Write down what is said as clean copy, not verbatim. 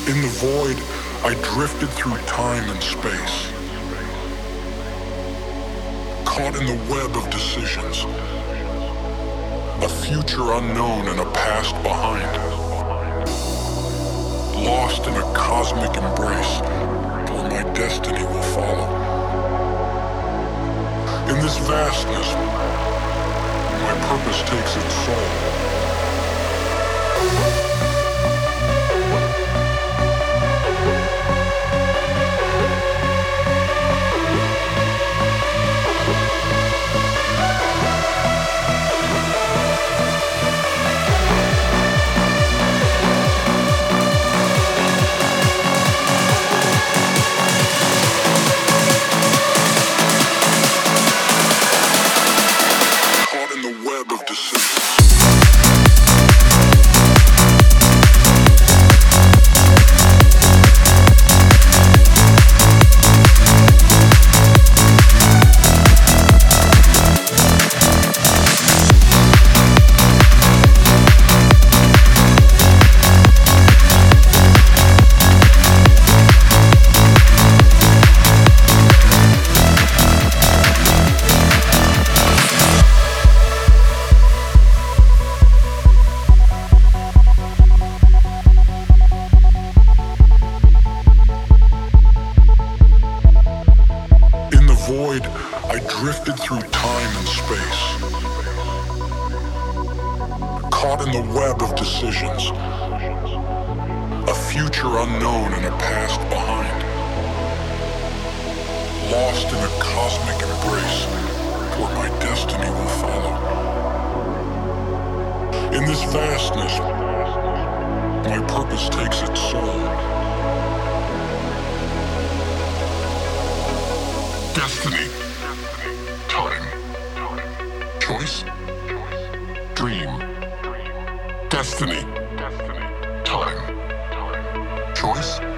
In the void, I drifted through time and space, caught in the web of decisions, a future unknown and a past behind, lost in a cosmic embrace where my destiny will follow. In this vastness, my purpose takes its soul. Void, I drifted through time and space, caught in the web of decisions, a future unknown and a past behind, lost in a cosmic embrace where my destiny will follow. In this vastness, my purpose takes its soul. Destiny, time, choice, dream. Destiny, time, choice.